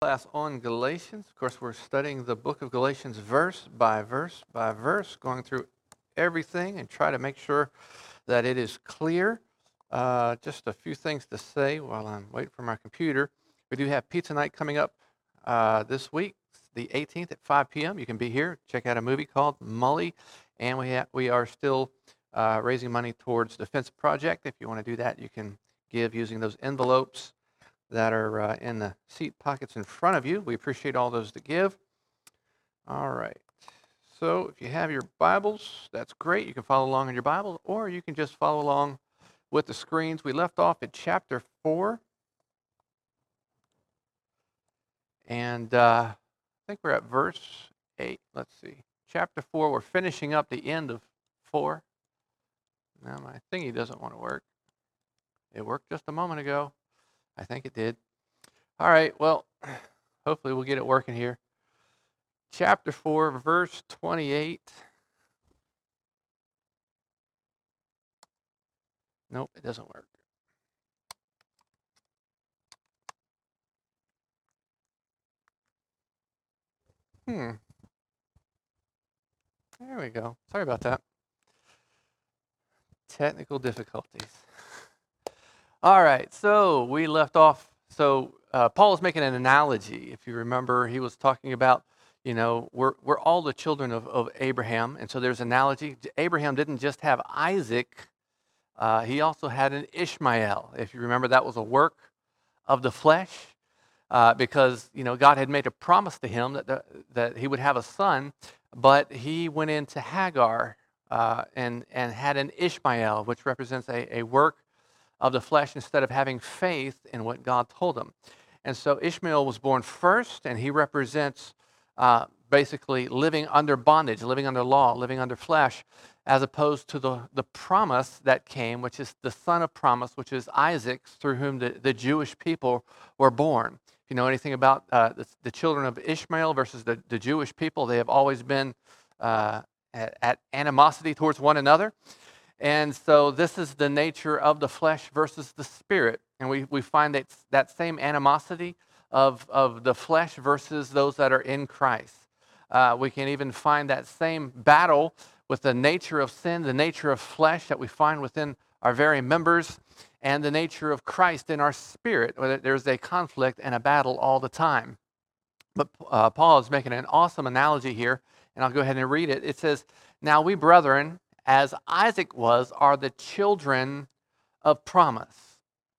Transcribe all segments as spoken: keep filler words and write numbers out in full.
Class on Galatians. Of course, we're studying the book of Galatians verse by verse by verse, going through everything and try to make sure that it is clear. Uh, just a few things to say while I'm waiting for my computer. We do have pizza night coming up uh, this week, the eighteenth at five p.m. You can be here, check out a movie called Mully, and we ha- we are still uh, raising money towards Defense Project. If you want to do that, you can give using those envelopes that are uh, in the seat pockets in front of you. We appreciate all those that give. All right. So if you have your Bibles, that's great. You can follow along in your Bible, or you can just follow along with the screens. We left off at chapter four. And uh, I think we're at verse eight. Let's see. Chapter four, we're finishing up the end of four. Now my thingy doesn't want to work. It worked just a moment ago. I think it did. All right, well, hopefully we'll get it working here. Chapter four, verse twenty-eight. Nope, it doesn't work. Hmm. There we go. Sorry about that. Technical difficulties. All right, so we left off. So uh, Paul is making an analogy. If you remember, he was talking about, you know, we're we're all the children of, of Abraham. And so there's an analogy. Abraham didn't just have Isaac, uh, he also had an Ishmael. If you remember, that was a work of the flesh, uh, because, you know, God had made a promise to him that, the, that he would have a son, but he went into Hagar uh, and, and had an Ishmael, which represents a, a work of the flesh instead of having faith in what God told him. And so Ishmael was born first, and he represents uh, basically living under bondage, living under law, living under flesh, as opposed to the, the promise that came, which is the son of promise, which is Isaac, through whom the, the Jewish people were born. If you know anything about uh, the, the children of Ishmael versus the, the Jewish people, they have always been uh, at, at animosity towards one another. And so this is the nature of the flesh versus the spirit. And we, we find that, that same animosity of, of the flesh versus those that are in Christ. Uh, we can even find that same battle with the nature of sin, the nature of flesh that we find within our very members, and the nature of Christ in our spirit, where there's a conflict and a battle all the time. But uh, Paul is making an awesome analogy here, and I'll go ahead and read it. It says, "Now we, brethren, as Isaac was, are the children of promise."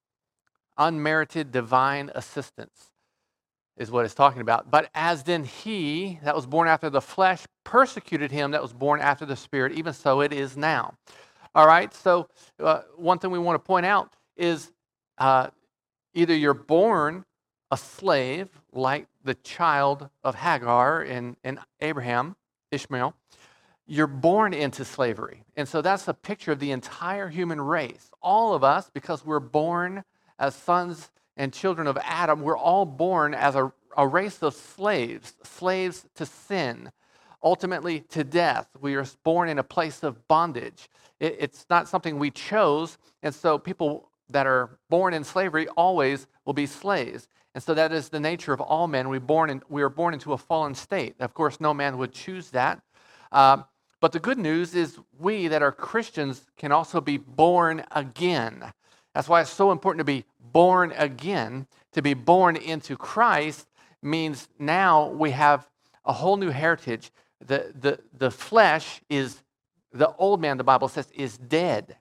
Unmerited divine assistance is what it's talking about. "But as then he that was born after the flesh persecuted him that was born after the spirit, even so it is now." All right, so uh, one thing we want to point out is uh, either you're born a slave, like the child of Hagar and, and Abraham, Ishmael, you're born into slavery. And so that's a picture of the entire human race. All of us, because we're born as sons and children of Adam, we're all born as a, a race of slaves, slaves to sin, ultimately to death. We are born in a place of bondage. It, it's not something we chose, and so people that are born in slavery always will be slaves. And so that is the nature of all men. We, born in, we are born into a fallen state. Of course, no man would choose that. Um, But the good news is we that are Christians can also be born again. That's why it's so important to be born again. To be born into Christ means now we have a whole new heritage. The, the, the flesh is, the old man, the Bible says, is dead.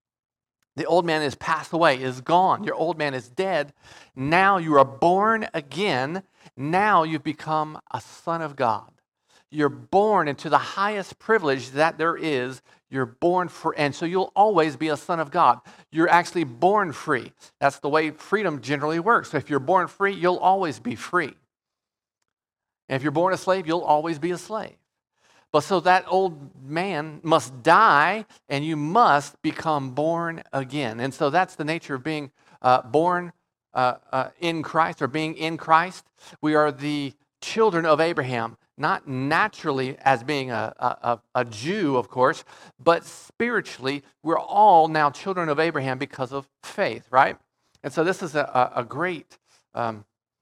The old man is passed away, is gone. Your old man is dead. Now you are born again. Now you've become a son of God. You're born into the highest privilege that there is. You're born for, and so you'll always be a son of God. You're actually born free. That's the way freedom generally works. So if you're born free, you'll always be free. And if you're born a slave, you'll always be a slave. But so that old man must die, and you must become born again. And so that's the nature of being uh, born uh, uh, in Christ, or being in Christ. We are the children of Abraham. Not naturally as being a, a, a Jew, of course, but spiritually, we're all now children of Abraham because of faith, right? And so this is a, a great um,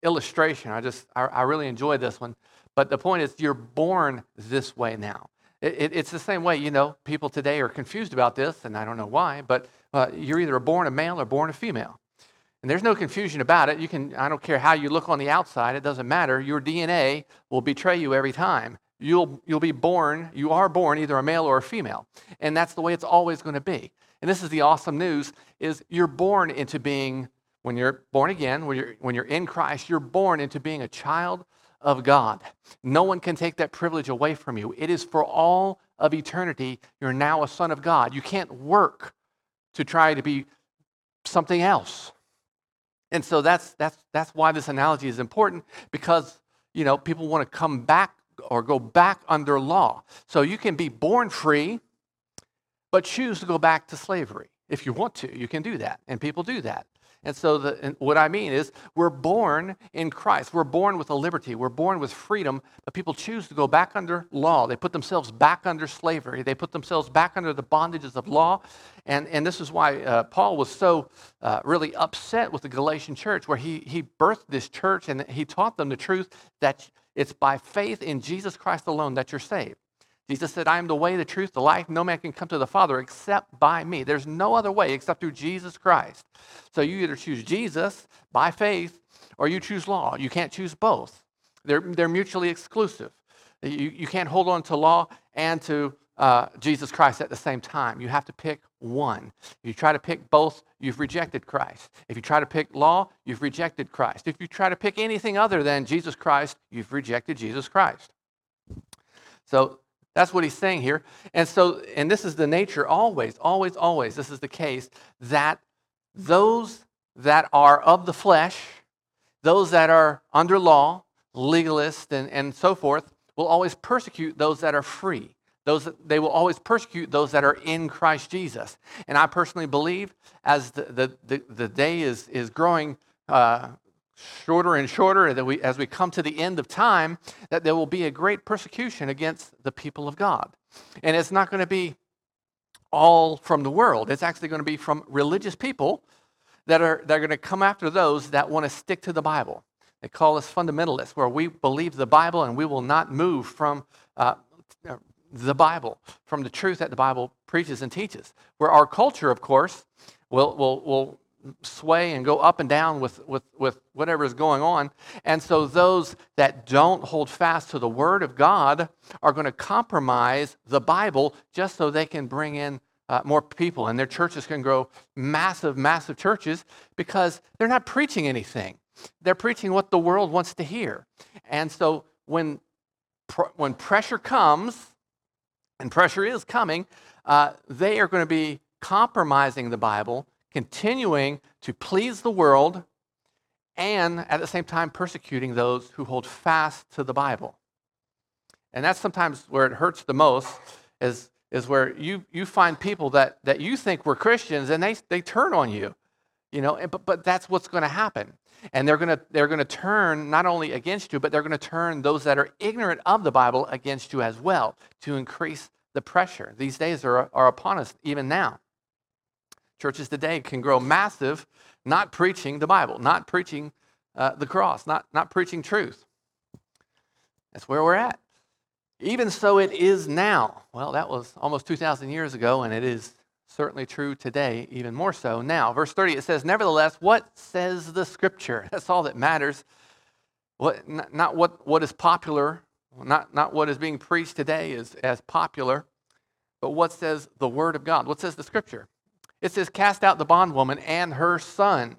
illustration. I just, I, I really enjoy this one. But the point is, you're born this way now. It, it, it's the same way, you know, people today are confused about this, and I don't know why, but uh, you're either born a male or born a female. And there's no confusion about it. You can, I don't care how you look on the outside, it doesn't matter. Your D N A will betray you every time. You'll, you'll be born, you are born either a male or a female. And that's the way it's always going to be. And this is the awesome news, is you're born into being, when you're born again, when you're, when you're in Christ, you're born into being a child of God. No one can take that privilege away from you. It is for all of eternity. You're now a son of God. You can't work to try to be something else. And so that's that's that's why this analogy is important, because you know people want to come back or go back under law. So you can be born free, but choose to go back to slavery. If you want to, you can do that, and people do that. And so the, and what I mean is we're born in Christ. We're born with a liberty. We're born with freedom, but people choose to go back under law. They put themselves back under slavery. They put themselves back under the bondages of law. And, and this is why uh, Paul was so uh, really upset with the Galatian church, where he, he birthed this church and he taught them the truth that it's by faith in Jesus Christ alone that you're saved. Jesus said, I am the way, the truth, the life. No man can come to the Father except by me. There's no other way except through Jesus Christ. So you either choose Jesus by faith or you choose law. You can't choose both. They're, they're mutually exclusive. You, you can't hold on to law and to uh, Jesus Christ at the same time. You have to pick one. If you try to pick both, you've rejected Christ. If you try to pick law, you've rejected Christ. If you try to pick anything other than Jesus Christ, you've rejected Jesus Christ. So that's what he's saying here. And so, and this is the nature always, always, always, this is the case, that those that are of the flesh, those that are under law, legalists and, and so forth, will always persecute those that are free. Those that, they will always persecute those that are in Christ Jesus. And I personally believe as the, the, the, the day is, is growing uh, shorter and shorter, that we, as we come to the end of time, that there will be a great persecution against the people of God. And it's not going to be all from the world. It's actually going to be from religious people that are, that are going to come after those that want to stick to the Bible. They call us fundamentalists, where we believe the Bible and we will not move from uh, the Bible, from the truth that the Bible preaches and teaches. Where our culture, of course, will will will sway and go up and down with, with, with whatever is going on. And so those that don't hold fast to the Word of God are going to compromise the Bible just so they can bring in uh, more people. And their churches can grow massive, massive churches because they're not preaching anything. They're preaching what the world wants to hear. And so when, pr- when pressure comes, and pressure is coming, uh, they are going to be compromising the Bible, continuing to please the world, and at the same time persecuting those who hold fast to the Bible. And that's sometimes where it hurts the most, is, is where you, you find people that, that you think were Christians and they, they turn on you. You know, but, but that's what's going to happen. And they're going to they're going to turn not only against you, but they're going to turn those that are ignorant of the Bible against you as well, to increase the pressure. These days are, are upon us even now. Churches today can grow massive, not preaching the Bible, not preaching uh, the cross, not, not preaching truth. That's where we're at. Even so it is now. Well, that was almost two thousand years ago, and it is certainly true today, even more so now. Verse thirty, it says, nevertheless, what says the Scripture? That's all that matters. What, not, not what, what is popular, not, not what is being preached today is as popular, but what says the Word of God? What says the Scripture? It says, cast out the bondwoman and her son.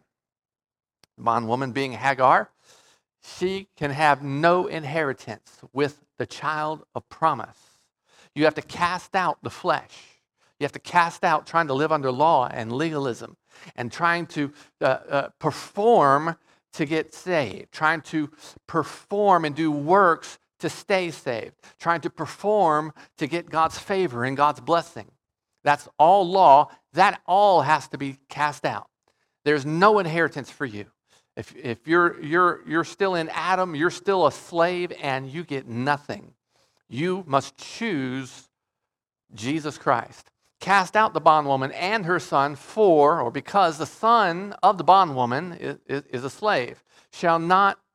The bondwoman being Hagar, she can have no inheritance with the child of promise. You have to cast out the flesh. You have to cast out trying to live under law and legalism and trying to uh, uh, perform to get saved, trying to perform and do works to stay saved, trying to perform to get God's favor and God's blessing. That's all law. That all has to be cast out. There's no inheritance for you. If, if you're, you're, you're still in Adam, you're still a slave and you get nothing. You must choose Jesus Christ. Cast out the bondwoman and her son, for, or because the son of the bondwoman is, is, is a slave, shall not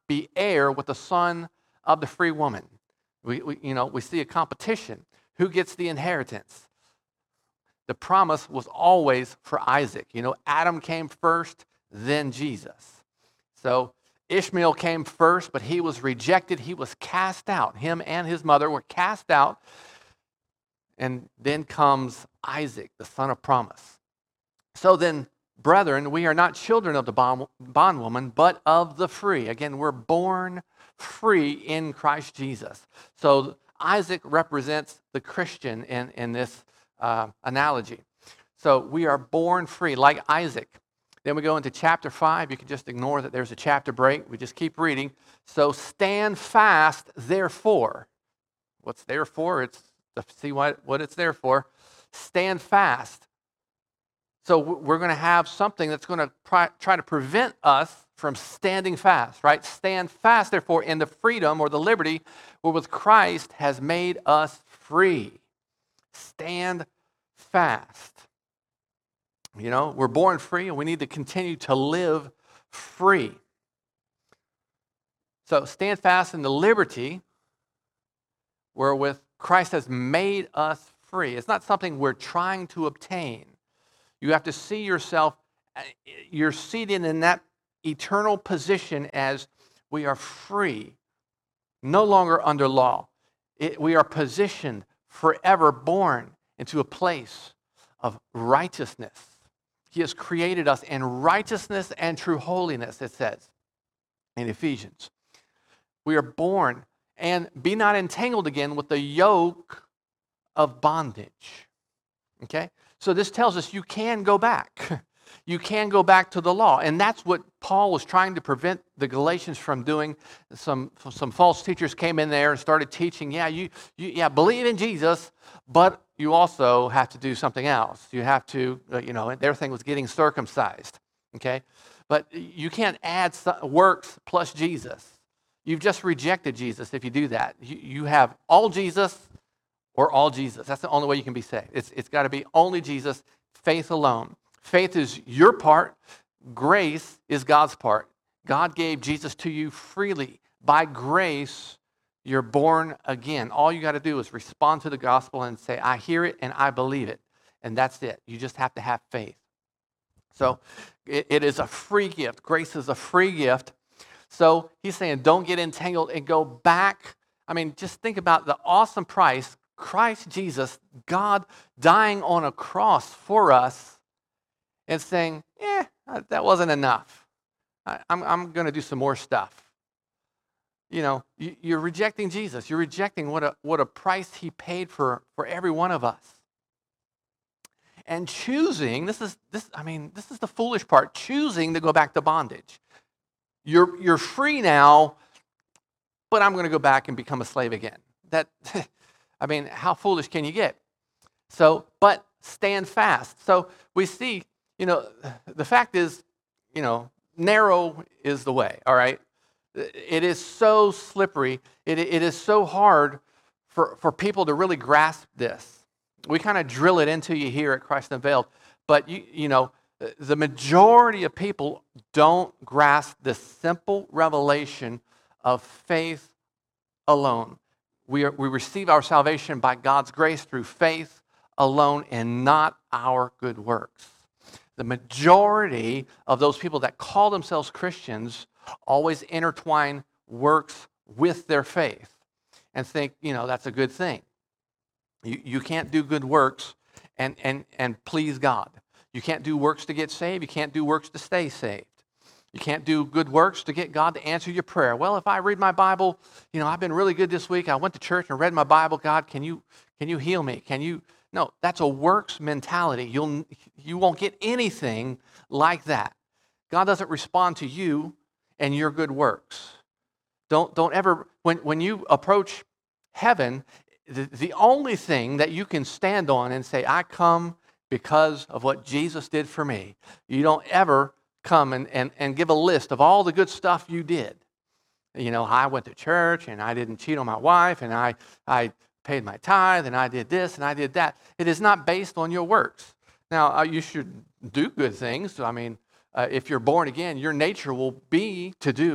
be heir with the son of the free woman. We, we, you know, we see a competition. Who gets the inheritance? The promise was always for Isaac. You know, Adam came first, then Jesus. So Ishmael came first, but he was rejected. He was cast out. Him and his mother were cast out. And then comes Isaac, the son of promise. So then, brethren, we are not children of the bond, bondwoman, but of the free. Again, we're born free in Christ Jesus. So Isaac represents the Christian in, in this uh, analogy. So we are born free, like Isaac. Then we go into chapter five. You can just ignore that there's a chapter break. We just keep reading. So stand fast, therefore. What's therefore? It's to see what, what it's there for. Stand fast. So we're going to have something that's going to try to prevent us from standing fast, right? Stand fast, therefore, in the freedom or the liberty wherewith Christ has made us free. Stand fast. You know, we're born free and we need to continue to live free. So stand fast in the liberty wherewith Christ has made us free. It's not something we're trying to obtain. You have to see yourself, you're seated in that eternal position as we are free, no longer under law. It, we are positioned forever born into a place of righteousness. He has created us in righteousness and true holiness, it says in Ephesians. We are born, and be not entangled again with the yoke of bondage. Okay? So this tells us you can go back. You can go back to the law. And that's what Paul was trying to prevent the Galatians from doing. Some, some false teachers came in there and started teaching, yeah, you, you yeah, believe in Jesus, but you also have to do something else. You have to, uh, you know, their thing was getting circumcised. Okay? But you can't add works plus Jesus. You've just rejected Jesus if you do that. You, you have all Jesus or all Jesus. That's the only way you can be saved. It's, it's got to be only Jesus, faith alone. Faith is your part. Grace is God's part. God gave Jesus to you freely. By grace, you're born again. All you got to do is respond to the gospel and say, I hear it and I believe it. And that's it. You just have to have faith. So it, it is a free gift. Grace is a free gift. So he's saying, don't get entangled and go back. I mean, just think about the awesome price. Christ Jesus, God dying on a cross for us and saying, eh, that wasn't enough. I, I'm, I'm going to do some more stuff. You know, you, you're rejecting Jesus. You're rejecting what a, what a price he paid for, for every one of us. And choosing, this is, this. I mean, this is the foolish part, choosing to go back to bondage. You're, you're free now, but I'm going to go back and become a slave again. That... I mean, how foolish can you get? So, but stand fast. So we see, you know, the fact is, you know, narrow is the way, all right? It is so slippery. It, it is so hard for, for people to really grasp this. We kind of drill it into you here at Christ Unveiled, but, you, you know, the majority of people don't grasp the simple revelation of faith alone. We, are, we receive our salvation by God's grace through faith alone and not our good works. The majority of those people that call themselves Christians always intertwine works with their faith and think, you know, that's a good thing. You, you can't do good works and, and, and please God. You can't do works to get saved. You can't do works to stay saved. You can't do good works to get God to answer your prayer. Well, if I read my Bible, you know, I've been really good this week. I went to church and read my Bible. God, can you can you heal me? Can you? No, that's a works mentality. You'll you won't get anything like that. God doesn't respond to you and your good works. Don't don't ever when when you approach heaven, the, the only thing that you can stand on and say, I come because of what Jesus did for me. You don't ever come and, and, and give a list of all the good stuff you did. You know, I went to church and I didn't cheat on my wife and I, I paid my tithe and I did this and I did that. It is not based on your works. Now, uh, you should do good things. I mean, uh, if you're born again, your nature will be to do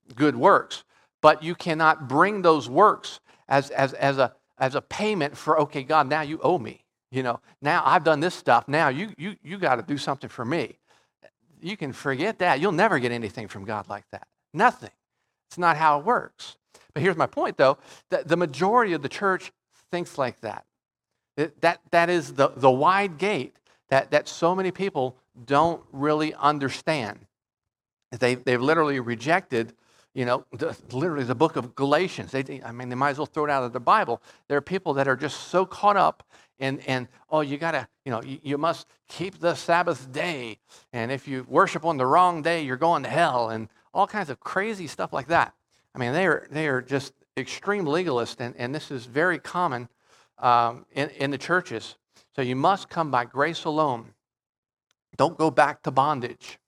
good works, but you cannot bring those works as, as, as, a, as a payment for, okay, God, now you owe me. You know, now I've done this stuff. Now you, you, you got to do something for me. You can forget that. You'll never get anything from God like that. Nothing. It's not how it works. But here's my point, though. That the majority of the church thinks like that. It, that, that is the, the wide gate that, that so many people don't really understand. They, they've literally rejected, you know, the, literally the book of Galatians. They, I mean, they might as well throw it out of the Bible. There are people that are just so caught up in, in oh, you got to, you know, you, you must keep the Sabbath day. And if you worship on the wrong day, you're going to hell. And all kinds of crazy stuff like that. I mean, they are, they are just extreme legalists, and, and this is very common um, in, in the churches. So you must come by grace alone. Don't go back to bondage.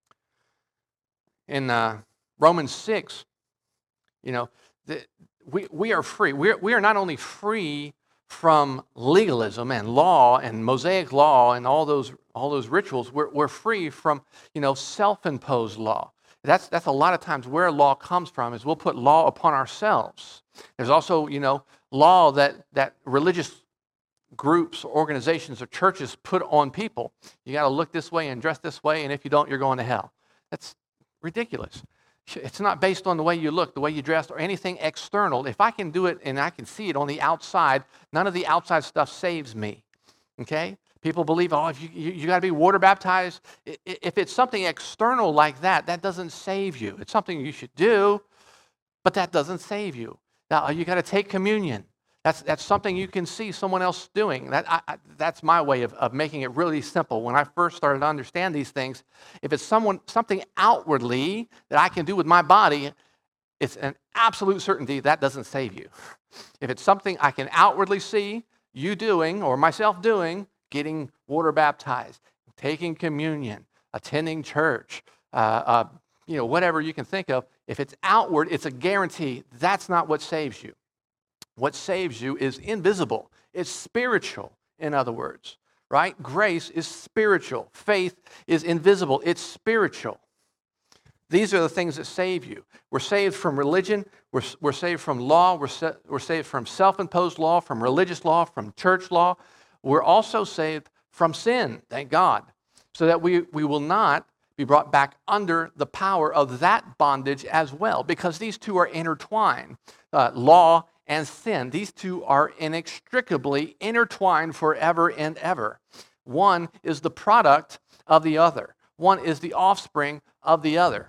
In uh, Romans six, you know, the, we, we are free. We're, we are not only free from legalism and law and Mosaic law and all those, all those rituals, we're, we're free from, you know, self-imposed law. That's, that's a lot of times where law comes from, is we'll put law upon ourselves. There's also, you know, law that, that religious groups, organizations, or churches put on people. You got to look this way and dress this way, and if you don't, you're going to hell. That's ridiculous. It's not based on the way you look, the way you dress, or anything external. If I can do it and I can see it on the outside, none of the outside stuff saves me. Okay? People believe, oh, if you, you, you got to be water baptized. If it's something external like that, that doesn't save you. It's something you should do, but that doesn't save you. Now, you got to take communion. That's, that's something you can see someone else doing. That, I, I, that's my way of, of making it really simple. When I first started to understand these things, if it's someone, something outwardly that I can do with my body, it's an absolute certainty that doesn't save you. If it's something I can outwardly see you doing or myself doing, getting water baptized, taking communion, attending church, uh, uh, you know, whatever you can think of, if it's outward, it's a guarantee. That's not what saves you. What saves you is invisible. It's spiritual, in other words, right? Grace is spiritual. Faith is invisible. It's spiritual. These are the things that save you. We're saved from religion. We're, we're saved from law. We're, sa- we're saved from self-imposed law, from religious law, from church law. We're also saved from sin, thank God, so that we, we will not be brought back under the power of that bondage as well, because these two are intertwined. Uh, law and sin, these two are inextricably intertwined forever and ever. One is the product of the other. One is the offspring of the other.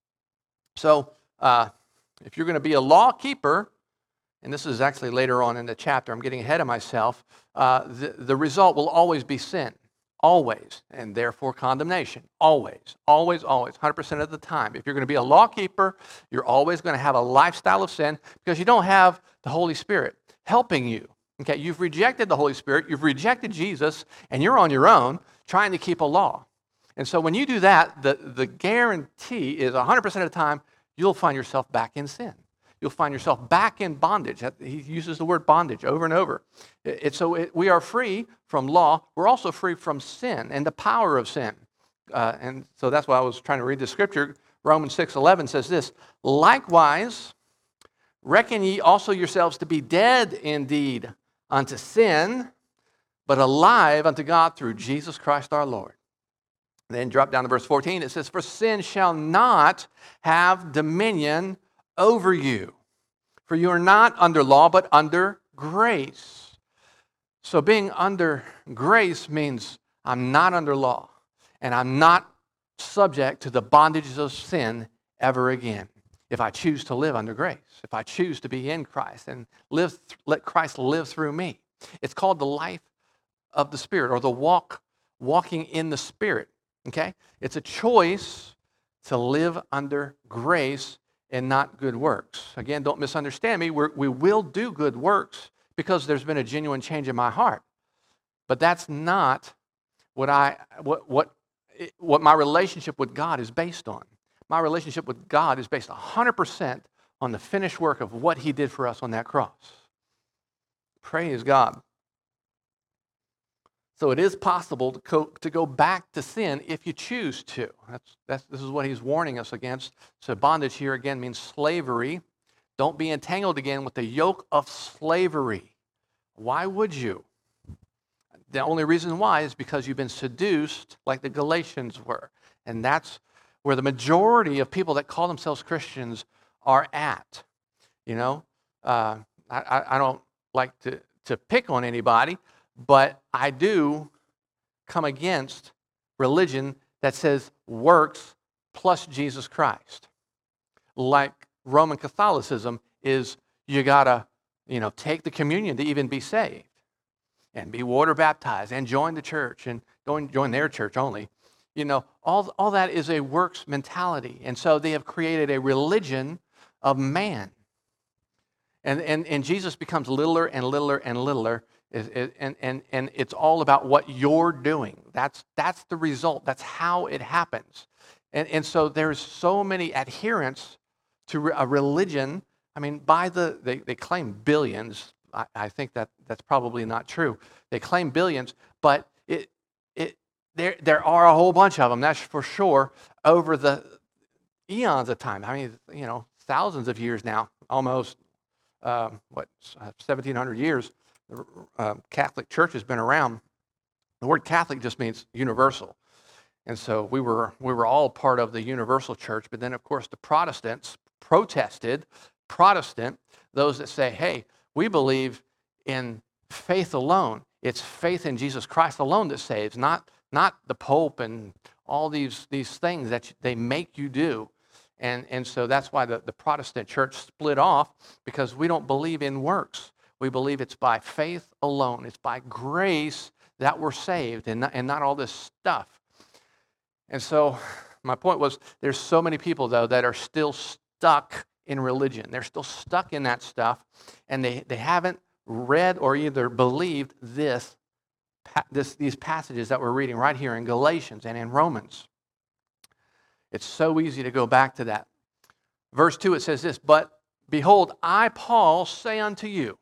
So uh, if you're going to be a law keeper, and this is actually later on in the chapter, I'm getting ahead of myself, uh, the, the result will always be sin. Always, and therefore condemnation. Always, always, always, one hundred percent of the time. If you're going to be a law keeper, you're always going to have a lifestyle of sin because you don't have the Holy Spirit helping you. Okay, you've rejected the Holy Spirit, you've rejected Jesus, and you're on your own trying to keep a law. And so when you do that, the, the guarantee is one hundred percent of the time, you'll find yourself back in sin. You'll find yourself back in bondage. He uses the word bondage over and over. It, it, so it, we are free from law. We're also free from sin and the power of sin. Uh, and so that's why I was trying to read the scripture. Romans six eleven says this, likewise, reckon ye also yourselves to be dead indeed unto sin, but alive unto God through Jesus Christ our Lord. Then drop down to verse fourteen. It says, for sin shall not have dominion over you. For you are not under law, but under grace. So being under grace means I'm not under law, and I'm not subject to the bondages of sin ever again. If I choose to live under grace, if I choose to be in Christ and live, let Christ live through me. It's called the life of the Spirit, or the walk, walking in the Spirit. Okay? It's a choice to live under grace and not good works. Again, don't misunderstand me. We're, we will do good works because there's been a genuine change in my heart. But that's not what I what what what my relationship with God is based on. My relationship with God is based one hundred percent on the finished work of what He did for us on that cross. Praise God. So it is possible to go, to go back to sin if you choose to. That's, that's, this is what he's warning us against. So bondage here again means slavery. Don't be entangled again with the yoke of slavery. Why would you? The only reason why is because you've been seduced like the Galatians were. And that's where the majority of people that call themselves Christians are at. You know, uh, I, I don't like to, to pick on anybody, but I do come against religion that says works plus Jesus Christ. Like Roman Catholicism is you got to, you know, take the communion to even be saved and be water baptized and join the church and go and join their church only. You know, all, all that is a works mentality. And so they have created a religion of man. And, and, and Jesus becomes littler and littler and littler. And, and, and it's all about what you're doing. That's, that's the result. That's how it happens. And, and so there's so many adherents to a religion. I mean, by the, they, they claim billions. I, I think that that's probably not true. They claim billions, but it, it, there, there are a whole bunch of them, that's for sure, over the eons of time. I mean, you know, thousands of years now, almost, um, what, seventeen hundred years, the uh, Catholic Church has been around. The word Catholic just means universal. And so we were, we were all part of the universal church, but then, of course, the Protestants protested, Protestant, those that say, hey, we believe in faith alone. It's faith in Jesus Christ alone that saves, not, not the Pope and all these, these things that they make you do. And, and so that's why the, the Protestant church split off, because we don't believe in works. We believe it's by faith alone. It's by grace that we're saved and not, and not all this stuff. And so my point was, there's so many people, though, that are still stuck in religion. They're still stuck in that stuff, and they, they haven't read or either believed this, this, these passages that we're reading right here in Galatians and in Romans. It's so easy to go back to that. Verse two, it says this, but behold, I, Paul, say unto you.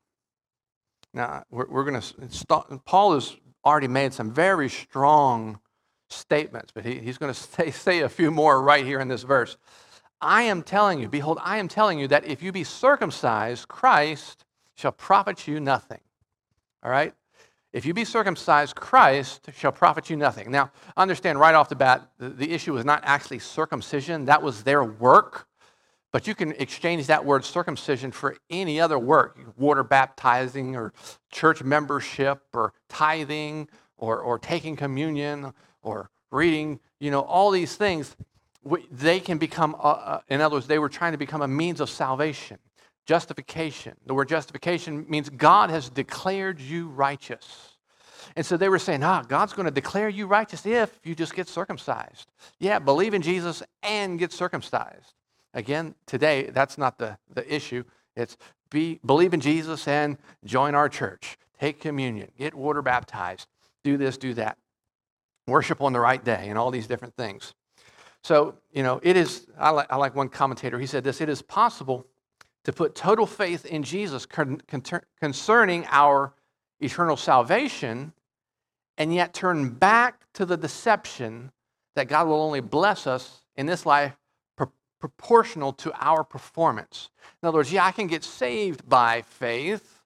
Now, we're, we're going to, Paul has already made some very strong statements, but he, he's going to say, say a few more right here in this verse. I am telling you, behold, I am telling you that if you be circumcised, Christ shall profit you nothing. All right? If you be circumcised, Christ shall profit you nothing. Now, understand right off the bat, the, the issue was not actually circumcision. That was their work. But you can exchange that word circumcision for any other work, water baptizing or church membership or tithing or, or taking communion or reading, you know, all these things. They can become, uh, uh, in other words, they were trying to become a means of salvation. Justification. The word justification means God has declared you righteous. And so they were saying, ah, God's going to declare you righteous if you just get circumcised. Yeah, believe in Jesus and get circumcised. Again, today, that's not the, the issue. It's be believe in Jesus and join our church. Take communion. Get water baptized. Do this, do that. Worship on the right day and all these different things. So, you know, it is, I like, I like one commentator, he said this, it is possible to put total faith in Jesus con- con- concerning our eternal salvation and yet turn back to the deception that God will only bless us in this life pr- proportional to our performance. In other words, yeah, I can get saved by faith,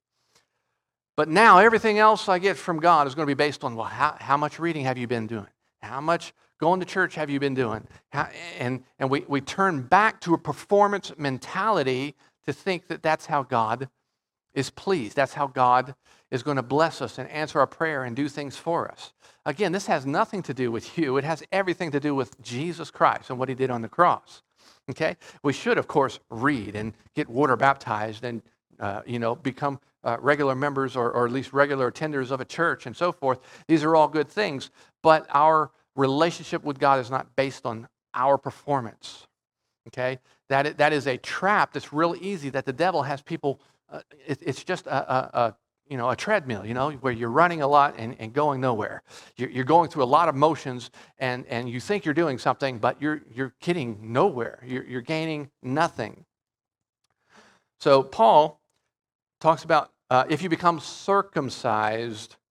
but now everything else I get from God is going to be based on, well, how, how much reading have you been doing? How much going to church have you been doing? How, and and we, we turn back to a performance mentality to think that that's how God is pleased. That's how God is going to bless us and answer our prayer and do things for us. Again, this has nothing to do with you. It has everything to do with Jesus Christ and what he did on the cross. Okay? We should, of course, read and get water baptized and, uh, you know, become uh, regular members or, or at least regular attenders of a church and so forth. These are all good things, but our relationship with God is not based on our performance. Okay? That is, that is a trap that's real easy that the devil has people, uh, it, it's just a, a, a, you know, a treadmill, you know, where you're running a lot and, and going nowhere. You're, you're going through a lot of motions and, and you think you're doing something, but you're, you're getting nowhere. You're, you're gaining nothing. So Paul talks about uh, if you become circumcised,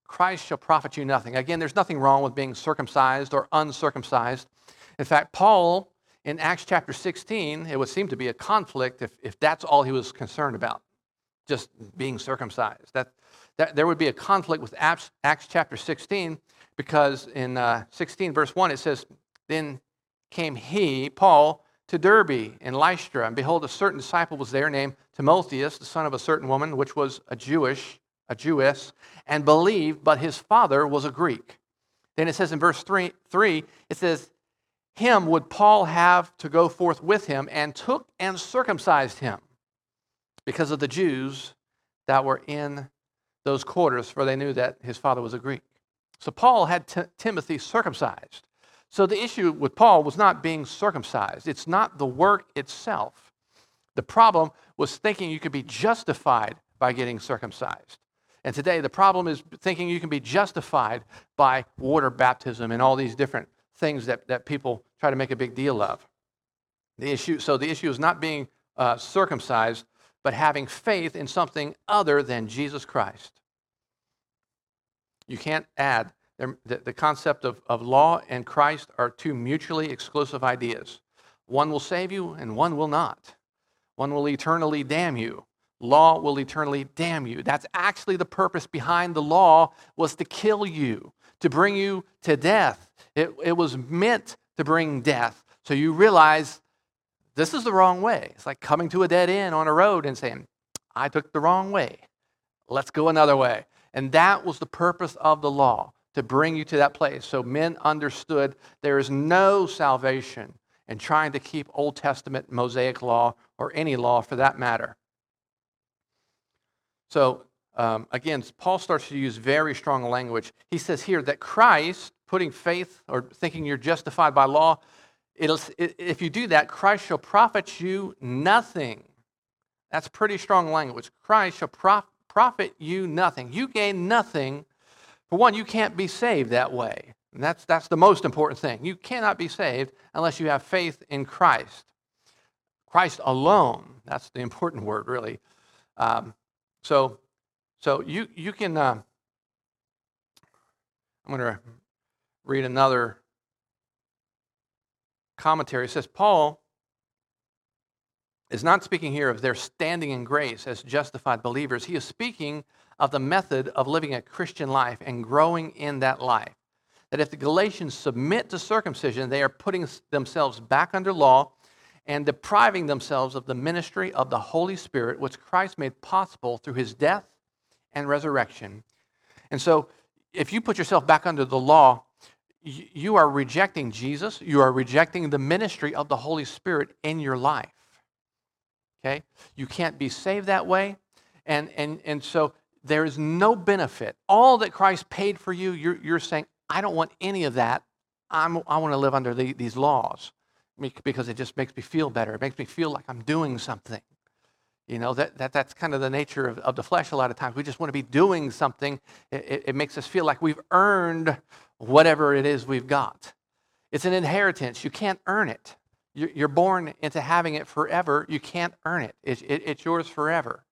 Christ shall profit you nothing. Again, there's nothing wrong with being circumcised or uncircumcised. In fact, Paul, in Acts chapter sixteen, it would seem to be a conflict if, if that's all he was concerned about, just being circumcised. That, that there would be a conflict with Acts, Acts chapter sixteen, because in uh, sixteen verse one it says, then came he, Paul, to Derbe in Lystra, and behold, a certain disciple was there named Timotheus, the son of a certain woman, which was a Jewish, a Jewess, and believed, but his father was a Greek. Then it says in verse three, three, it says, him would Paul have to go forth with him, and took and circumcised him, because of the Jews that were in those quarters, for they knew that his father was a Greek. So Paul had t- Timothy circumcised. So the issue with Paul was not being circumcised. It's not the work itself. The problem was thinking you could be justified by getting circumcised. And today the problem is thinking you can be justified by water baptism and all these different things that, that people try to make a big deal of. The issue, so the issue is not being uh, circumcised, but having faith in something other than Jesus Christ. You can't add. The, the concept of, of law and Christ are two mutually exclusive ideas. One will save you and one will not. One will eternally damn you. Law will eternally damn you. That's actually the purpose behind the law, was to kill you, to bring you to death. It, it was meant to bring death. So you realize this is the wrong way. It's like coming to a dead end on a road and saying, I took the wrong way. Let's go another way. And that was the purpose of the law, to bring you to that place. So men understood there is no salvation in trying to keep Old Testament Mosaic law, or any law for that matter. So um, again, Paul starts to use very strong language. He says here that Christ, putting faith or thinking you're justified by law, it'll, if you do that, Christ shall profit you nothing. That's pretty strong language. Christ shall prof- profit you nothing. You gain nothing. For one, you can't be saved that way. And that's, that's the most important thing. You cannot be saved unless you have faith in Christ. Christ alone. That's the important word, really. Um, so, so you, you can, uh, I'm going to read another commentary. It says, Paul is not speaking here of their standing in grace as justified believers. He is speaking of the method of living a Christian life and growing in that life. That if the Galatians submit to circumcision, they are putting themselves back under law and depriving themselves of the ministry of the Holy Spirit, which Christ made possible through his death and resurrection. And so if you put yourself back under the law, you are rejecting Jesus. You are rejecting the ministry of the Holy Spirit in your life. Okay? You can't be saved that way. And, and, and so there is no benefit. All that Christ paid for you, you're, you're saying, I don't want any of that. I'm, I want to live under the, these laws because it just makes me feel better. It makes me feel like I'm doing something. You know, that, that that's kind of the nature of, of the flesh a lot of times. We just want to be doing something. It, it makes us feel like we've earned whatever it is we've got. It's an inheritance. You can't earn it. You're, you're born into having it forever. You can't earn it. It, it it's yours forever.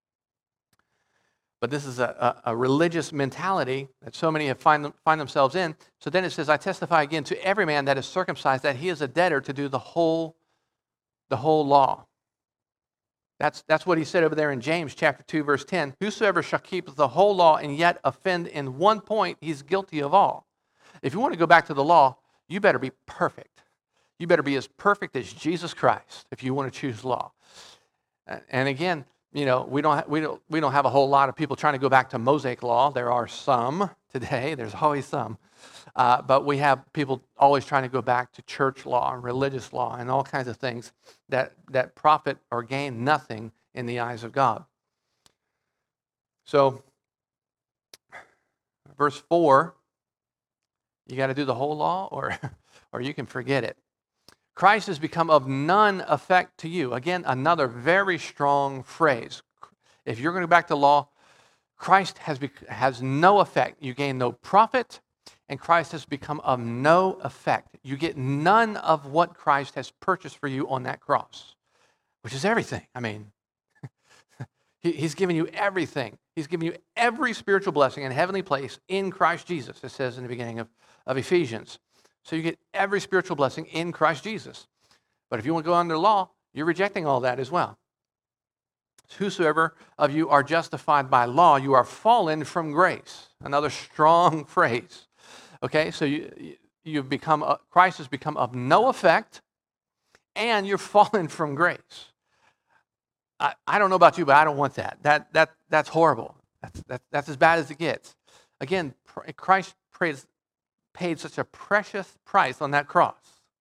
But this is a, a, a religious mentality that so many have find, find themselves in. So then it says, I testify again to every man that is circumcised that he is a debtor to do the whole, the whole law. That's, that's what he said over there in James chapter two, verse ten. Whosoever shall keep the whole law and yet offend in one point, he's guilty of all. If you want to go back to the law, you better be perfect. You better be as perfect as Jesus Christ if you want to choose law. And again, you know, we don't, ha- we don't, we don't have a whole lot of people trying to go back to Mosaic law. There are some today. There's always some. Uh, but we have people always trying to go back to church law and religious law and all kinds of things that, that profit or gain nothing in the eyes of God. So, verse four, you got to do the whole law or, or you can forget it. Christ has become of none effect to you. Again, another very strong phrase. If you're going to go back to law, Christ has, bec- has no effect. You gain no profit, and Christ has become of no effect. You get none of what Christ has purchased for you on that cross, which is everything. I mean, He, he's given you everything. He's given you every spiritual blessing and heavenly place in Christ Jesus, it says in the beginning of, of Ephesians. So you get every spiritual blessing in Christ Jesus. But if you want to go under the law, you're rejecting all that as well. Whosoever of you are justified by law, you are fallen from grace. Another strong phrase. Okay, so you, you've become, uh, Christ has become of no effect, and you're fallen from grace. I, I don't know about you, but I don't want that. That that that's horrible. That's that, that's as bad as it gets. Again, Christ paid, paid such a precious price on that cross.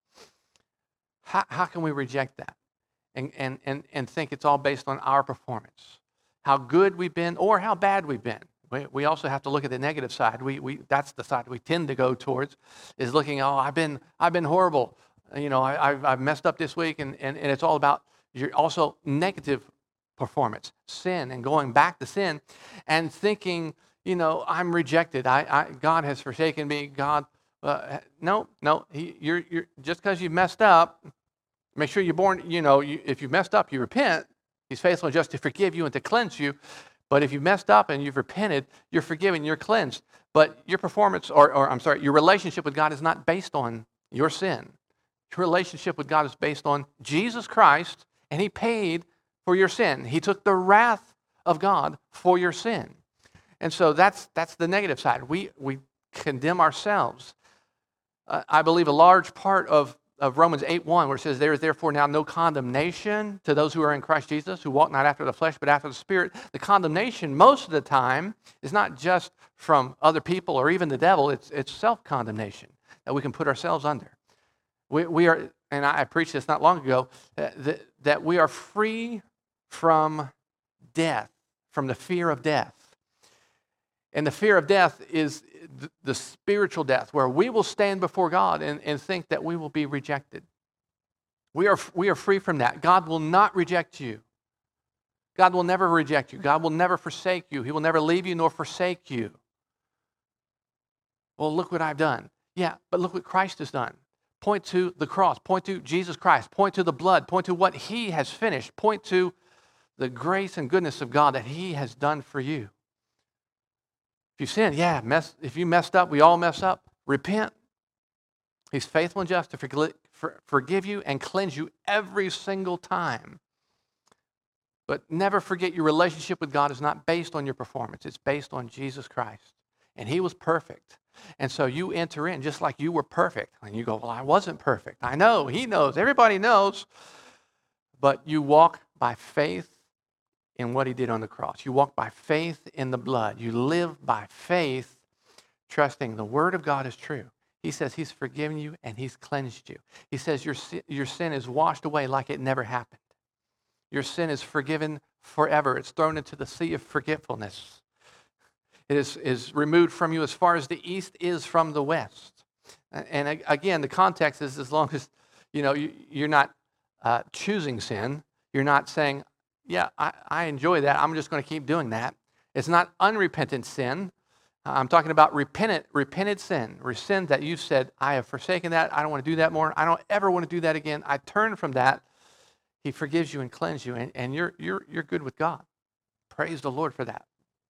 How, how can we reject that? And, and, and, and think it's all based on our performance, how good we've been or how bad we've been. We, we also have to look at the negative side. We, we, that's the side we tend to go towards, is looking, oh, I've been, I've been horrible. You know, I, I've, I've messed up this week, and, and, and it's all about your also negative performance, sin, and going back to sin and thinking, you know, I'm rejected. I, I God has forsaken me. God, uh, no, no, he, you're, you're, just because you messed up, make sure you're born, you know, you, if you messed up, you repent. He's faithful and just to forgive you and to cleanse you. But if you messed up and you've repented, you're forgiven, you're cleansed. But your performance, or, or I'm sorry, your relationship with God is not based on your sin. Your relationship with God is based on Jesus Christ, and He paid for your sin. He took the wrath of God for your sin. And so that's that's the negative side. We, we condemn ourselves. Uh, I believe a large part of of Romans eight one, where it says, there is therefore now no condemnation to those who are in Christ Jesus, who walk not after the flesh, but after the Spirit. The condemnation, most of the time, is not just from other people or even the devil. It's, it's self-condemnation that we can put ourselves under. We, we are, and I preached this not long ago, uh, that, that we are free from death, from the fear of death. And the fear of death is the, the spiritual death, where we will stand before God and, and think that we will be rejected. We are, we are free from that. God will not reject you. God will never reject you. God will never forsake you. He will never leave you nor forsake you. Well, look what I've done. Yeah, but look what Christ has done. Point to the cross. Point to Jesus Christ. Point to the blood. Point to what He has finished. Point to the grace and goodness of God that He has done for you. If you sin, yeah, mess, if you messed up, we all mess up. Repent. He's faithful and just to forg- for, forgive you and cleanse you every single time. But never forget, your relationship with God is not based on your performance. It's based on Jesus Christ. And He was perfect. And so you enter in just like you were perfect. And you go, well, I wasn't perfect. I know. He knows. Everybody knows. But you walk by faith in what He did on the cross. You walk by faith in the blood. You live by faith, trusting the Word of God is true. He says He's forgiven you and He's cleansed you. He says your, your sin is washed away like it never happened. Your sin is forgiven forever. It's thrown into the sea of forgetfulness. It is, is removed from you as far as the east is from the west. And again, the context is as long as, you know, you, you're not uh, choosing sin. You're not saying, yeah, I, I enjoy that. I'm just going to keep doing that. It's not unrepentant sin. I'm talking about repentant, repented sin. Sin that you've said, I have forsaken that. I don't want to do that more. I don't ever want to do that again. I turn from that. He forgives you and cleanses you, and, and you're, you're, you're good with God. Praise the Lord for that.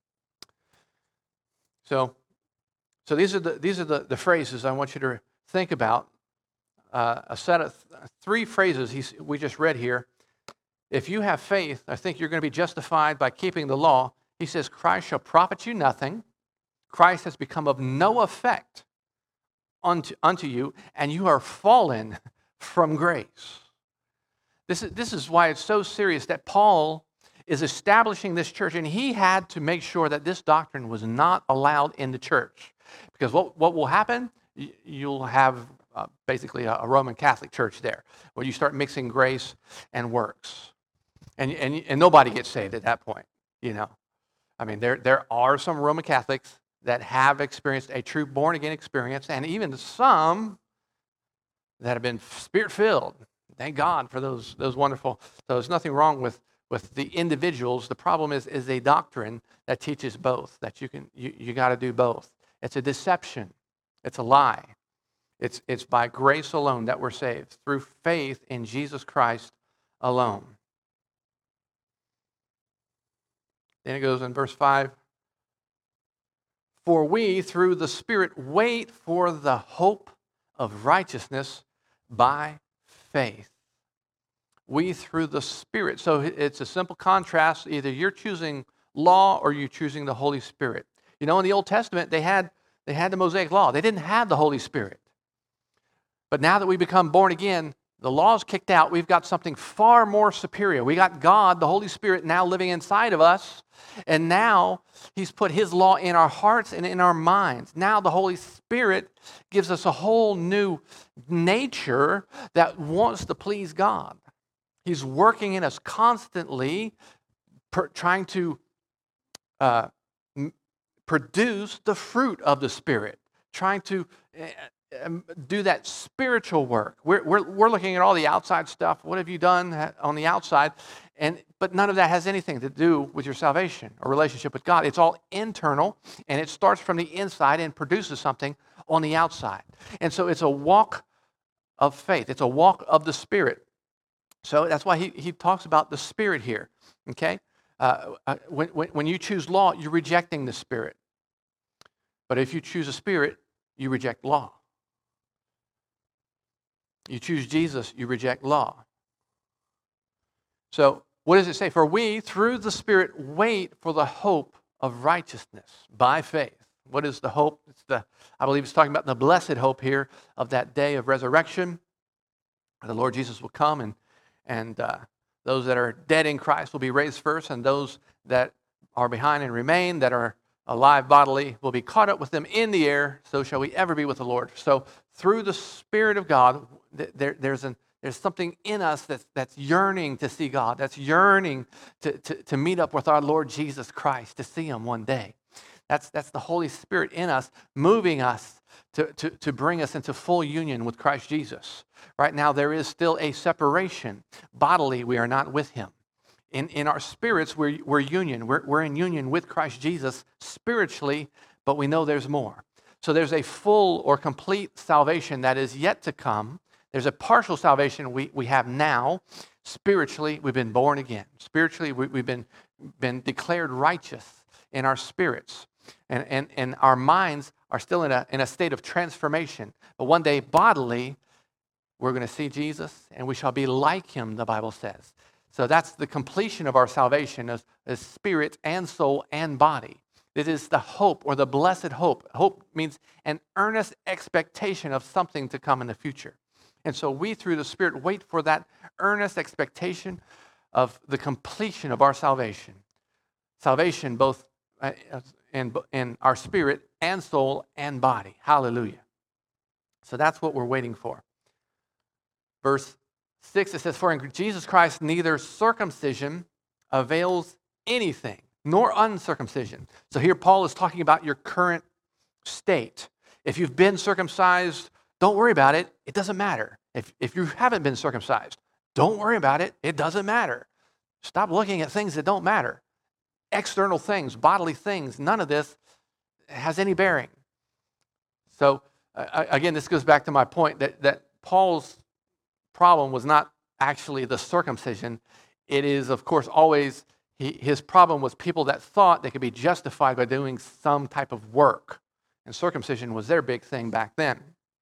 So, so these are the, these are the, the phrases I want you to think about. Uh, a set of th- three phrases he's, we just read here. If you have faith, I think you're going to be justified by keeping the law. He says, Christ shall profit you nothing. Christ has become of no effect unto, unto you, and you are fallen from grace. This is, this is why it's so serious that Paul is establishing this church, and he had to make sure that this doctrine was not allowed in the church. Because what, what will happen, you'll have uh, basically a, a Roman Catholic church there, where you start mixing grace and works. And, and, and nobody gets saved at that point, you know. I mean, there, there are some Roman Catholics that have experienced a true born-again experience, and even some that have been Spirit-filled. Thank God for those, those wonderful. So there's nothing wrong with, with the individuals. The problem is, is a doctrine that teaches both, that you can you, you got to do both. It's a deception. It's a lie. It's, it's by grace alone that we're saved, through faith in Jesus Christ alone. Then it goes in verse five. For we, through the Spirit, wait for the hope of righteousness by faith. We through the Spirit. So it's a simple contrast. Either you're choosing law or you're choosing the Holy Spirit. You know, in the Old Testament, they had, they had the Mosaic Law. They didn't have the Holy Spirit. But now that we become born again, the law's kicked out. We've got something far more superior. We got God, the Holy Spirit, now living inside of us. And now He's put His law in our hearts and in our minds. Now the Holy Spirit gives us a whole new nature that wants to please God. He's working in us constantly, per, trying to uh, m- produce the fruit of the Spirit, trying to uh, do that spiritual work. We're, we're, we're looking at all the outside stuff. What have you done on the outside? And but none of that has anything to do with your salvation or relationship with God. It's all internal, and it starts from the inside and produces something on the outside. And so it's a walk of faith. It's a walk of the Spirit. So that's why he, he talks about the Spirit here, okay? Uh, uh, when, when, when you choose law, you're rejecting the Spirit. But if you choose a Spirit, you reject law. You choose Jesus, you reject law. So what does it say? For we, through the Spirit, wait for the hope of righteousness by faith. What is the hope? It's the, I believe it's talking about the blessed hope here of that day of resurrection. The Lord Jesus will come, and And uh, those that are dead in Christ will be raised first, and those that are behind and remain, that are alive bodily, will be caught up with them in the air. So shall we ever be with the Lord. So through the Spirit of God, there, there's, an, there's something in us that's, that's yearning to see God, that's yearning to, to, to meet up with our Lord Jesus Christ, to see Him one day. That's, that's the Holy Spirit in us, moving us to, to, to bring us into full union with Christ Jesus. Right now, there is still a separation. Bodily, we are not with Him. In, in our spirits, we're, we're union. We're, we're in union with Christ Jesus spiritually, but we know there's more. So there's a full or complete salvation that is yet to come. There's a partial salvation we, we have now. Spiritually, we've been born again. Spiritually, we, we've been, been declared righteous in our spirits. And, and, and our minds are still in a, in a state of transformation. But one day, bodily, we're going to see Jesus, and we shall be like Him, the Bible says. So that's the completion of our salvation as, as spirit and soul and body. It is the hope or the blessed hope. Hope means an earnest expectation of something to come in the future. And so we, through the Spirit, wait for that earnest expectation of the completion of our salvation. Salvation both in, in our spirit and soul and body. Hallelujah. So that's what we're waiting for. Verse six, it says, for in Jesus Christ neither circumcision avails anything, nor uncircumcision. So here Paul is talking about your current state. If you've been circumcised, don't worry about it. It doesn't matter. If, if you haven't been circumcised, don't worry about it. It doesn't matter. Stop looking at things that don't matter. External things, bodily things, none of this has any bearing. So uh, again, this goes back to my point that, that Paul's problem was not actually the circumcision. It is, of course, always, he, his problem was people that thought they could be justified by doing some type of work. And circumcision was their big thing back then.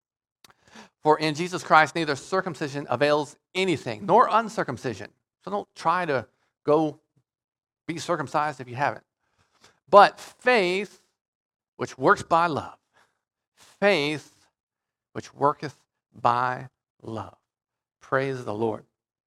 For in Jesus Christ, neither circumcision avails anything, nor uncircumcision. So don't try to go be circumcised if you haven't. But faith, which works by love. Faith, which worketh by love. Praise the Lord.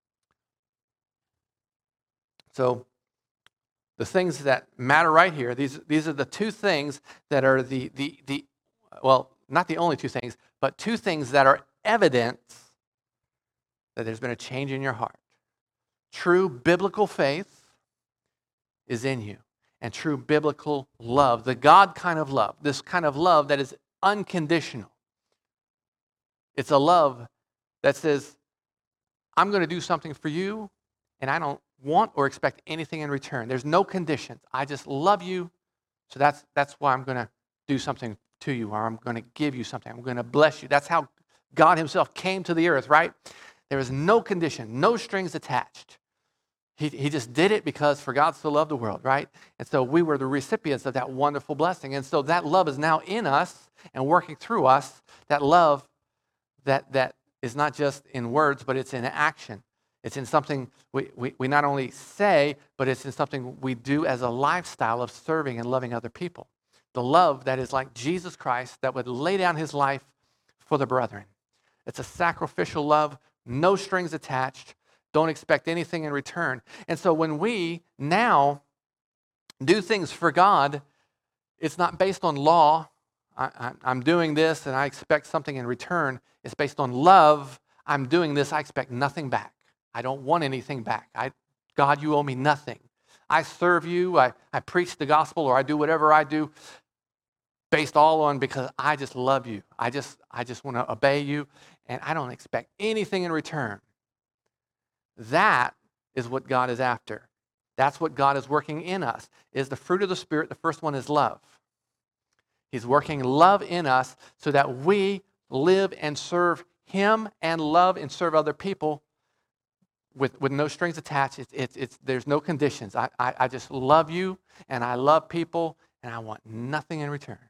So the things that matter right here, these, these are the two things that are the, the, the, well, not the only two things, but two things that are evidence that there's been a change in your heart. True biblical faith is in you. And true biblical love, the God kind of love, this kind of love that is unconditional. It's a love that says, I'm going to do something for you, and I don't want or expect anything in return. There's no conditions. I just love you, so that's, that's why I'm going to do something to you, or I'm going to give you something. I'm going to bless you. That's how God Himself came to the earth, right? There is no condition, no strings attached. He, he just did it because for God so loved the world, right? And so we were the recipients of that wonderful blessing. And so that love is now in us and working through us. That love that, that is not just in words, but it's in action. It's in something we, we, we not only say, but it's in something we do as a lifestyle of serving and loving other people. The love that is like Jesus Christ that would lay down his life for the brethren. It's a sacrificial love, no strings attached. Don't expect anything in return. And so when we now do things for God, it's not based on law. I, I, I'm doing this and I expect something in return. It's based on love. I'm doing this. I expect nothing back. I don't want anything back. I, God, you owe me nothing. I serve you. I, I preach the gospel or I do whatever I do based all on because I just love you. I just, I just want to obey you and I don't expect anything in return. That is what God is after. That's what God is working in us, is the fruit of the Spirit. The first one is love. He's working love in us so that we live and serve him and love and serve other people with, with no strings attached. It's, it's, it's, there's no conditions. I, I, I just love you and I love people and I want nothing in return.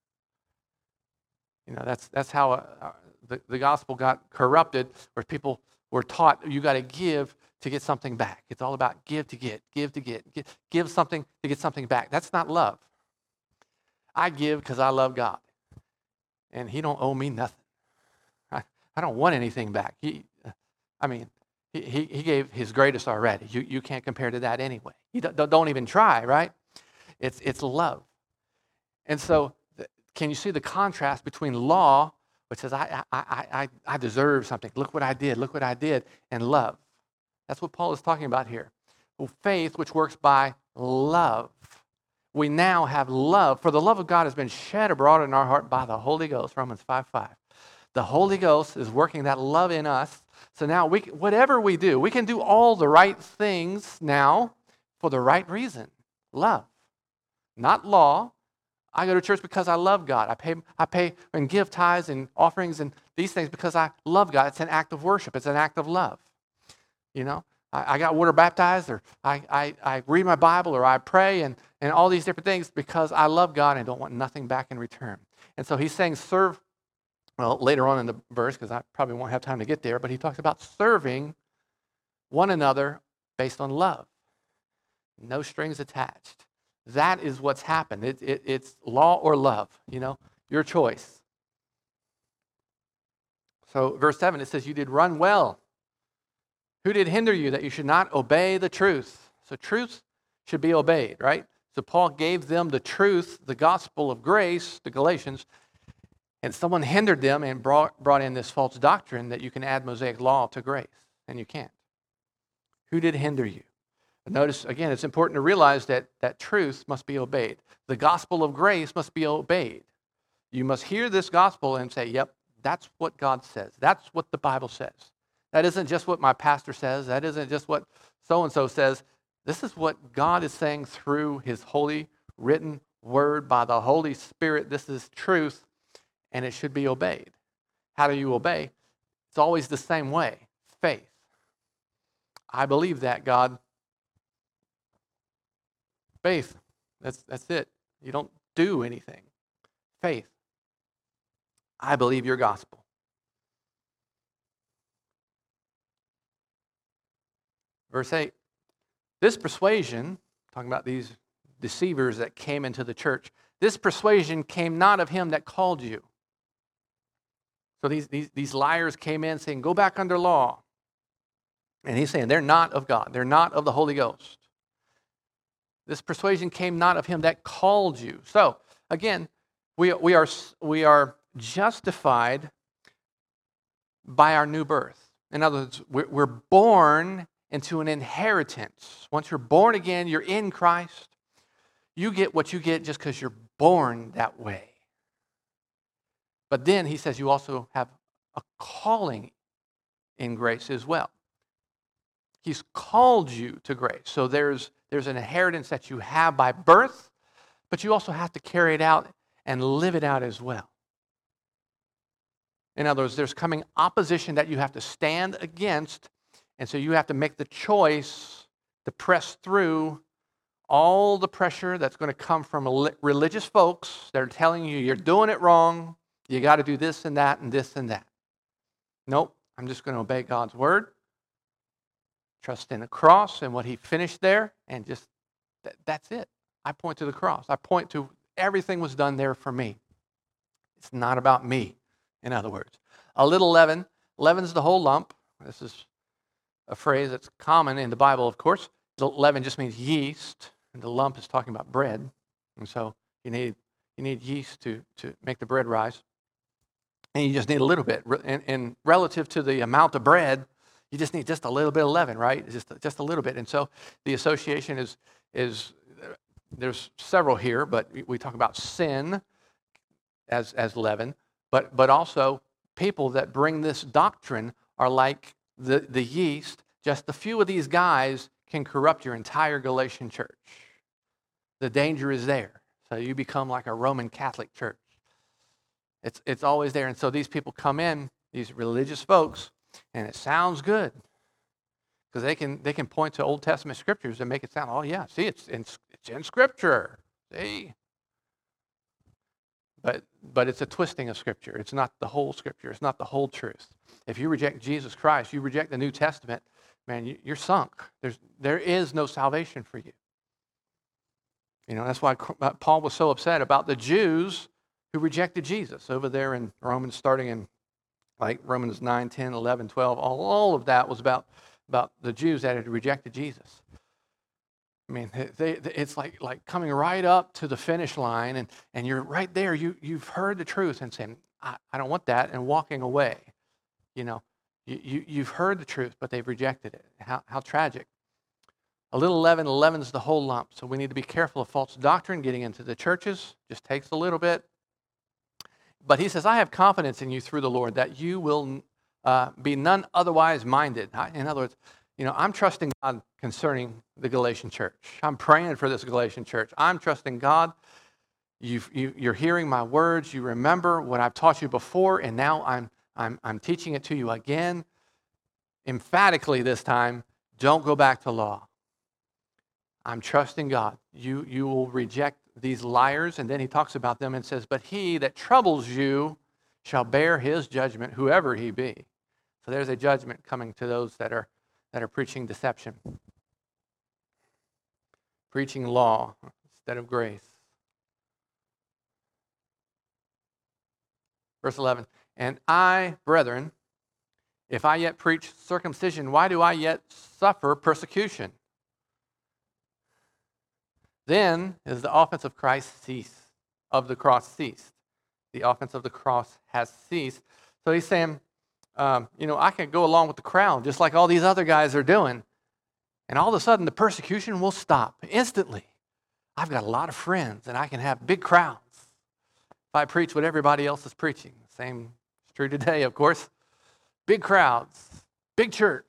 You know, that's, that's how uh, the, the gospel got corrupted, where people were taught you got to give to get something back. It's all about give to get, give to get, give, give something to get something back. That's not love. I give because I love God, and he don't owe me nothing. I, I don't want anything back. He, I mean, he, he, he gave his greatest already. You, you can't compare to that anyway. You don't, don't even try, right? It's, it's love. And so can you see the contrast between law, which says, I, I, I, I deserve something. Look what I did. Look what I did. And love. That's what Paul is talking about here. Well, faith, which works by love. We now have love. For the love of God has been shed abroad in our heart by the Holy Ghost, Romans five five. The Holy Ghost is working that love in us. So now, we, whatever we do, we can do all the right things now for the right reason. Love. Not law. I go to church because I love God. I pay, I pay and give tithes and offerings and these things because I love God. It's an act of worship. It's an act of love. You know, I, I got water baptized, or I, I, I read my Bible, or I pray, and, and all these different things because I love God and don't want nothing back in return. And so he's saying serve, well, later on in the verse, because I probably won't have time to get there, but he talks about serving one another based on love. No strings attached. That is what's happened. It, it, it's law or love, you know, your choice. So verse seven, it says, you did run well. Who did hinder you that you should not obey the truth? So truth should be obeyed, right? So Paul gave them the truth, the gospel of grace, the Galatians, and someone hindered them and brought, brought in this false doctrine that you can add Mosaic law to grace, and you can't. Who did hinder you? Notice, again, it's important to realize that that truth must be obeyed. The gospel of grace must be obeyed. You must hear this gospel and say, yep, that's what God says. That's what the Bible says. That isn't just what my pastor says. That isn't just what so-and-so says. This is what God is saying through his holy written word by the Holy Spirit. This is truth, and it should be obeyed. How do you obey? It's always the same way, faith. I believe that, God. Faith, that's, that's it. You don't do anything. Faith. I believe your gospel. Verse eight, this persuasion, talking about these deceivers that came into the church, this persuasion came not of him that called you. So these, these, these liars came in saying, go back under law. And he's saying they're not of God. They're not of the Holy Ghost. This persuasion came not of him that called you. So, again, we, we, are, we are justified by our new birth. In other words, we're, we're born into an inheritance. Once you're born again, you're in Christ. You get what you get just because you're born that way. But then he says you also have a calling in grace as well. He's called you to grace. So there's There's an inheritance that you have by birth, but you also have to carry it out and live it out as well. In other words, there's coming opposition that you have to stand against, and so you have to make the choice to press through all the pressure that's going to come from religious folks that are telling you you're doing it wrong, you got to do this and that and this and that. Nope, I'm just going to obey God's word, trust in the cross and what he finished there, and just, that, that's it. I point to the cross. I point to everything was done there for me. It's not about me, in other words. A little leaven, leaven's the whole lump. This is a phrase that's common in the Bible, of course. The leaven just means yeast, and the lump is talking about bread. And so you need you need yeast to, to make the bread rise. And you just need a little bit. And, and relative to the amount of bread, you just need just a little bit of leaven, right? Just, just a little bit. And so the association is, is there's several here, but we talk about sin as, as leaven. But, but also people that bring this doctrine are like the, the yeast. Just a few of these guys can corrupt your entire Galatian church. The danger is there. So you become like a Roman Catholic church. It's, it's always there. And so these people come in, these religious folks, and it sounds good. Because they can, they can point to Old Testament scriptures and make it sound, oh yeah, see, it's in, it's in Scripture. See? But, but it's a twisting of Scripture. It's not the whole Scripture. It's not the whole truth. If you reject Jesus Christ, you reject the New Testament, man, you, you're sunk. There's, there is no salvation for you. You know, that's why Paul was so upset about the Jews who rejected Jesus over there in Romans, starting in like Romans nine, ten, eleven, twelve. All, all of that was about, about the Jews that had rejected Jesus. I mean, they, they, it's like, like coming right up to the finish line, and, and you're right there. You, you've heard the truth and saying, I, I don't want that, and walking away. You know, you, you, you've heard the truth, but they've rejected it. How, how tragic. A little leaven leavens the whole lump. So we need to be careful of false doctrine getting into the churches. Just takes a little bit. But he says, I have confidence in you through the Lord that you will uh, be none otherwise minded. In other words, you know, I'm trusting God concerning the Galatian church. I'm praying for this Galatian church. I'm trusting God. You've, you, you're hearing my words. You remember what I've taught you before, and now I'm, I'm, I'm teaching it to you again. Emphatically this time, don't go back to law. I'm trusting God. You, you will reject these liars. And then he talks about them and says, but he that troubles you shall bear his judgment, whoever he be. So there's a judgment coming to those that are, that are preaching deception. Preaching law instead of grace. Verse eleven, and I, brethren, if I yet preach circumcision, why do I yet suffer persecution? Then is the offense of Christ ceased, of the cross ceased. The offense of the cross has ceased. So he's saying, um, you know, I can go along with the crowd just like all these other guys are doing. And all of a sudden the persecution will stop instantly. I've got a lot of friends and I can have big crowds if I preach what everybody else is preaching. Same is true today, of course. Big crowds, big church,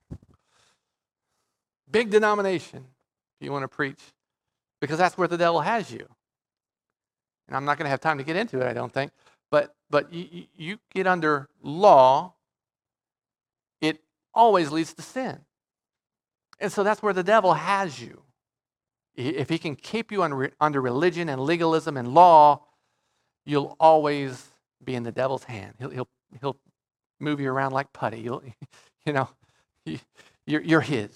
big denomination, if you want to preach. Because that's where the devil has you. And I'm not going to have time to get into it, I don't think. But but you, you get under law, it always leads to sin. And so that's where the devil has you. If he can keep you under, under religion and legalism and law, you'll always be in the devil's hand. He'll he'll, he'll move you around like putty. You'll, you know, you're, you're his.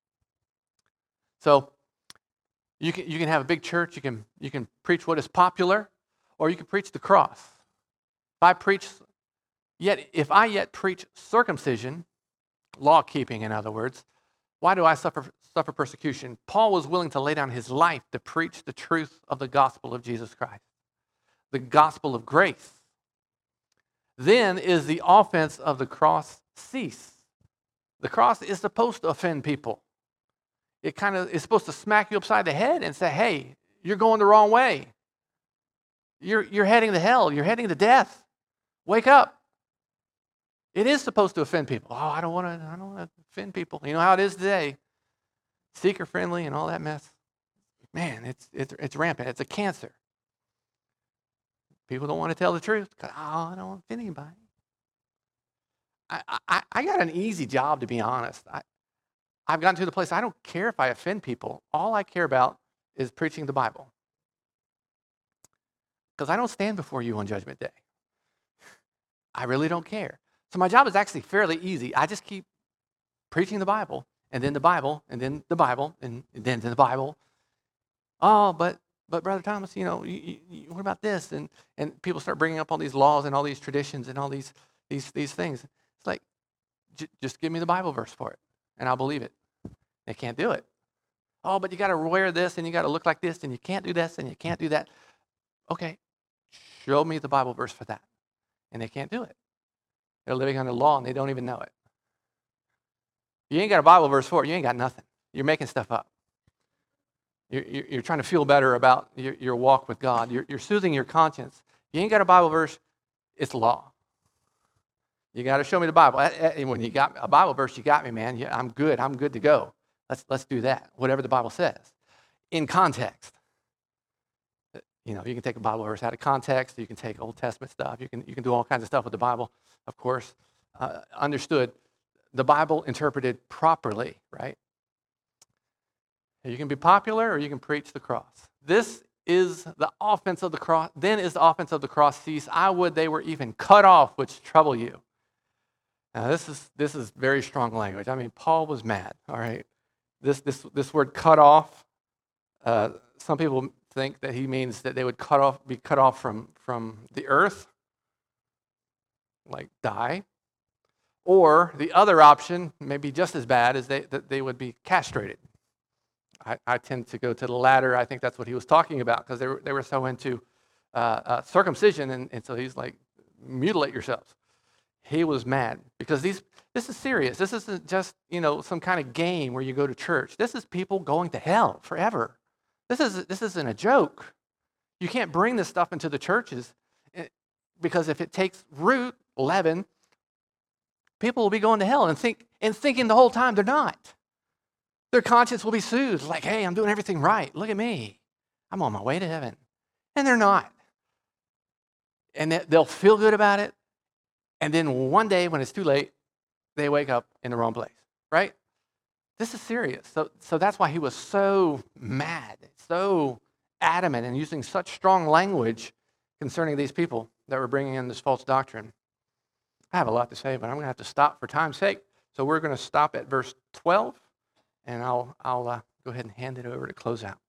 So You can, you can have a big church, you can, you can preach what is popular, or you can preach the cross. If I preach, yet if I yet preach circumcision, law keeping in other words, why do I suffer, suffer persecution? Paul was willing to lay down his life to preach the truth of the gospel of Jesus Christ, the gospel of grace. Then is the offense of the cross cease. The cross is supposed to offend people. It kind of is supposed to smack you upside the head and say, hey, you're going the wrong way. You're, you're heading to hell. You're heading to death. Wake up. It is supposed to offend people. Oh, I don't want to I don't want to offend people. You know how it is today. Seeker friendly and all that mess. Man, it's, it's, it's rampant. It's a cancer. People don't want to tell the truth because, oh, I don't want to offend anybody. I, I, I got an easy job, to be honest. I, I've gotten to the place I don't care if I offend people. All I care about is preaching the Bible. Because I don't stand before you on Judgment Day. I really don't care. So my job is actually fairly easy. I just keep preaching the Bible, and then the Bible, and then the Bible, and then the Bible. Oh, but but Brother Thomas, you know, you, you, what about this? And and people start bringing up all these laws and all these traditions and all these these these things. It's like, j- just give me the Bible verse for it, and I'll believe it. They can't do it. Oh, but you got to wear this, and you got to look like this, and you can't do this, and you can't do that. Okay, show me the Bible verse for that. And they can't do it. They're living under law, and they don't even know it. You ain't got a Bible verse for it. You ain't got nothing. You're making stuff up. You're, you're trying to feel better about your, your walk with God. You're, you're soothing your conscience. You ain't got a Bible verse. It's law. You got to show me the Bible. And when you got a Bible verse, you got me, man. Yeah, I'm good. I'm good to go. Let's let's do that. Whatever the Bible says, in context. You know, you can take a Bible verse out of context. You can take Old Testament stuff. You can you can do all kinds of stuff with the Bible, of course. Uh, understood. The Bible interpreted properly, right? You can be popular or you can preach the cross. This is the offense of the cross. Then is the offense of the cross cease. I would they were even cut off, which trouble you. Now this is this is very strong language. I mean, Paul was mad. All right, this this this word cut off. Uh, some people think that he means that they would cut off, be cut off from, from the earth, like die. Or the other option, maybe just as bad, is they, that they would be castrated. I, I tend to go to the latter. I think that's what he was talking about because they were, they were so into uh, uh, circumcision, and, and so he's like, mutilate yourselves. He was mad because these this is serious. This isn't just, you know, some kind of game where you go to church. This is people going to hell forever. This is this isn't a joke. You can't bring this stuff into the churches because if it takes root, leaven, people will be going to hell and think and thinking the whole time they're not. Their conscience will be soothed, like, hey, I'm doing everything right. Look at me. I'm on my way to heaven. And they're not. And they'll feel good about it. And then one day when it's too late, they wake up in the wrong place, right? This is serious. So, so that's why he was so mad, so adamant and using such strong language concerning these people that were bringing in this false doctrine. I have a lot to say, but I'm going to have to stop for time's sake. So we're going to stop at verse twelve, and I'll, I'll uh, go ahead and hand it over to close out.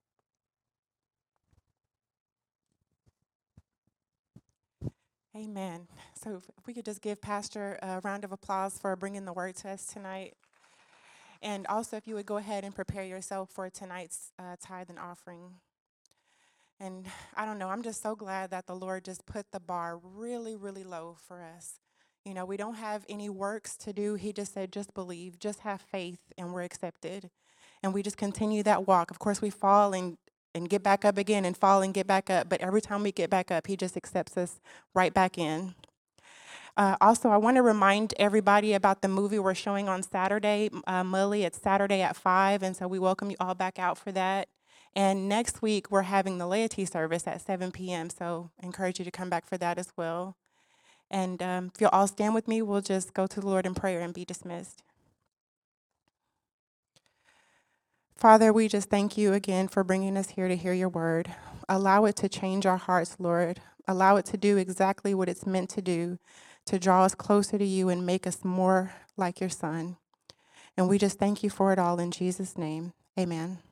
Amen. So if we could just give Pastor a round of applause for bringing the word to us tonight. And also, if you would go ahead and prepare yourself for tonight's uh, tithe and offering. And I don't know, I'm just so glad that the Lord just put the bar really, really low for us. You know, we don't have any works to do. He just said, just believe, just have faith, and we're accepted. And we just continue that walk. Of course, we fall and, and get back up again and fall and get back up. But every time we get back up, he just accepts us right back in. Uh, also, I want to remind everybody about the movie we're showing on Saturday, uh, Mully. It's Saturday at five, and so we welcome you all back out for that. And next week, we're having the laity service at seven p.m., so I encourage you to come back for that as well. And um, if you'll all stand with me, we'll just go to the Lord in prayer and be dismissed. Father, we just thank you again for bringing us here to hear your word. Allow it to change our hearts, Lord. Allow it to do exactly what it's meant to do, to draw us closer to you and make us more like your Son. And we just thank you for it all in Jesus' name. Amen.